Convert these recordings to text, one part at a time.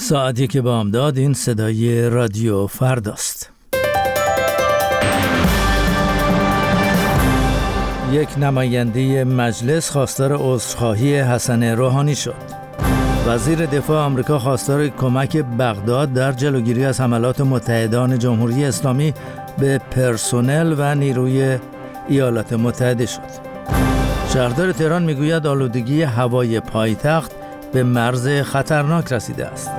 ساعتی که بامداد، این صدای رادیو فرداست. یک نماینده مجلس خواستار عذرخواهی حسن روحانی شد. وزیر دفاع آمریکا خواستار کمک بغداد در جلوگیری از حملات متحدان جمهوری اسلامی به پرسنل و نیروی ایالات متحده شد. شهردار تهران میگوید آلودگی هوای پایتخت به مرز خطرناک رسیده است.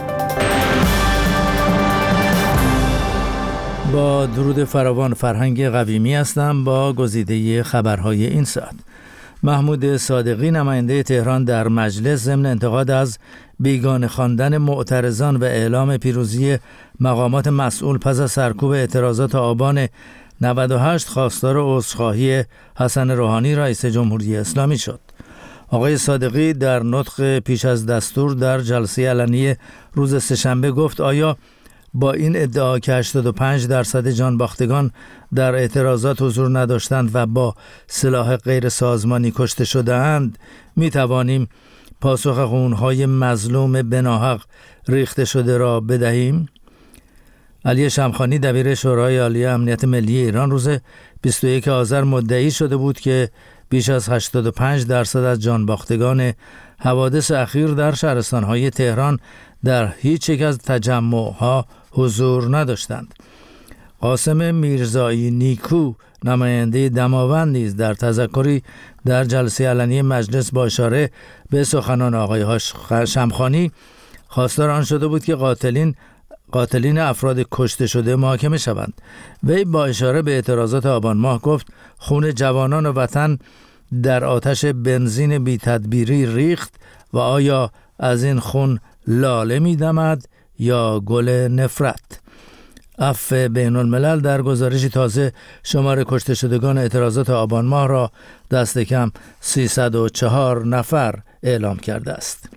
با درود فراوان، فرهنگ قویمی هستم با گزیده خبرهای این ساعت. محمود صادقی نماینده تهران در مجلس ضمن انتقاد از بیگانه خواندن معترضان و اعلام پیروزی مقامات مسئول پس از سرکوب اعتراضات آبان 98 خواستار عذرخواهی حسن روحانی رئیس جمهوری اسلامی شد. آقای صادقی در نطق پیش از دستور در جلسه علنی روز سه‌شنبه گفت آیا با این ادعا که 85% جانباختگان در اعتراضات حضور نداشتند و با سلاح غیر سازمانی کشته شده‌اند می توانیم پاسخ خونهای مظلوم بناحق ریخته شده را بدهیم؟ علی شمخانی دبیر شورای عالی امنیت ملی ایران روز 21 آذر مدعی شده بود که بیش از 85% از جانباختگان حوادث اخیر در شهرستان‌های تهران در هیچ یک از تجمع‌ها حضور نداشتند. قاسم میرزایی نیکو نماینده دماوند نیز در تذکری در جلسه علنی مجلس با اشاره به سخنان آقای شمخانی خواستار آن شده بود که قاتلین افراد کشته شده محاکمه شوند. وی با اشاره به اعتراضات آبان ماه گفت خون جوانان وطن در آتش بنزین بی تدبیری ریخت و آیا از این خون لاله می دمد یا گل نفرت؟ عفو بین الملل در گزارشی تازه شمار کشته شدگان اعتراضات آبان ماه را دست کم 304 نفر اعلام کرده است.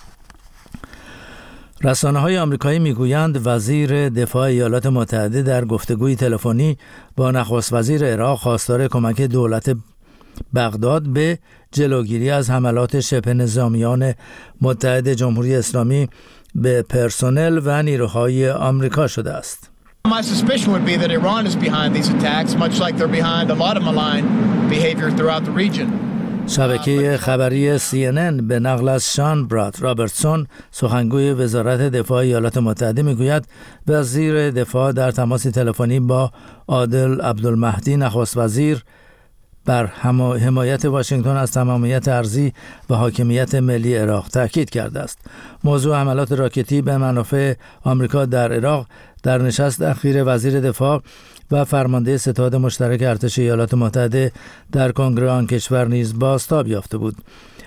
رسانه‌های آمریکایی میگویند وزیر دفاع ایالات متحده در گفتگوی تلفنی با نخست وزیر عراق خواستار کمک دولت بغداد به جلوگیری از حملات شبه نظامیان متحد جمهوری اسلامی به پرسنل و نیروهای آمریکا شده است. My suspicion would be that Iran is behind these attacks, much like they're behind a lot of malign behavior throughout the region. شبکه خبری CNN به نقل از شان برات رابرتسون سخنگوی وزارت دفاع ایالات متحده میگوید وزیر دفاع در تماس تلفنی با عادل عبدالمهدی نخست وزیر بر حمایت واشنگتن از تمامیت ارضی و حاکمیت ملی عراق تاکید کرده است. موضوع حملات راکتی به منافع آمریکا در عراق در نشست اخیر وزیر دفاع و فرمانده ستاد مشترک ارتش ایالات متحده در کنگره آن کشور نیز بازتاب یافته بود.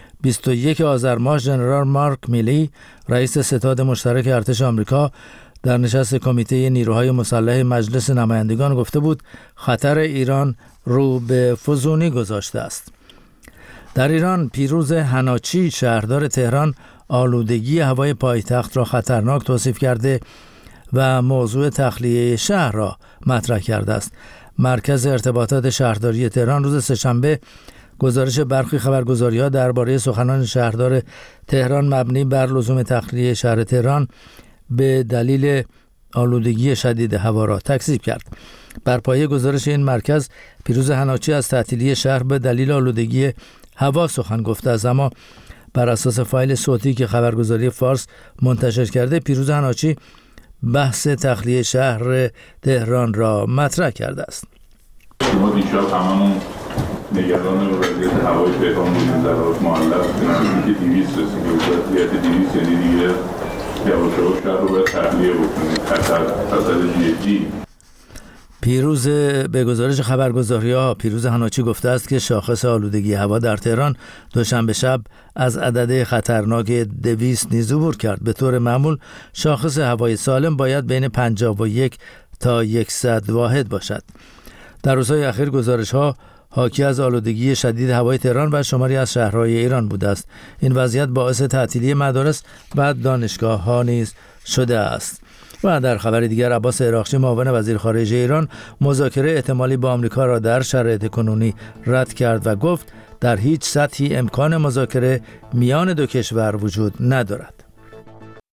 21 آذر ماه ژنرال مارک میلی رئیس ستاد مشترک ارتش آمریکا در نشست کمیته نیروهای مسلح مجلس نمایندگان گفته بود خطر ایران رو به فزونی گذاشته است. در ایران پیروز حناچی شهردار تهران آلودگی هوای پایتخت را خطرناک توصیف کرده و موضوع تخلیه شهر را مطرح کرده است. مرکز ارتباطات شهرداری تهران روز سه‌شنبه گزارش برخی خبرگزاری‌ها درباره سخنان شهردار تهران مبنی بر لزوم تخلیه شهر تهران به دلیل آلودگی شدید هوا را تکذیب کرد. بر پایه گزارش این مرکز پیروز حناچی از تعطیلی شهر به دلیل آلودگی هوا سخن گفته است، اما بر اساس فایل صوتی که خبرگزاری فارس منتشر کرده پیروز حناچی بحث تخلیه شهر تهران را مطرح کرده است. ما دیشب هممون نگران وضعیت هوای تهران بودیم در معلق که 200 رسید به وضعیت 200 یعنی دیگه یواش یواش شهر رو باید تخلیه بکنیم. خطر جدی. پیروز به گزارش خبرگزاری‌ها پیروز حناچی گفته است که شاخص آلودگی هوا در تهران دوشنبه شب از عدد خطرناک 200 نیز عبور کرد. به طور معمول شاخص هوای سالم باید بین 51 تا 100 واحد باشد. در روزهای اخیر گزارش‌ها حاکی از آلودگی شدید هوای تهران و شماری از شهرهای ایران بوده است. این وضعیت باعث تعطیلی مدارس و دانشگاه‌ها نیز شده است. و در خبر دیگر عباس عراقچی معاون وزیر خارجه ایران مذاکره احتمالی با آمریکا را در شرایط کنونی رد کرد و گفت در هیچ سطحی امکان مذاکره میان دو کشور وجود ندارد.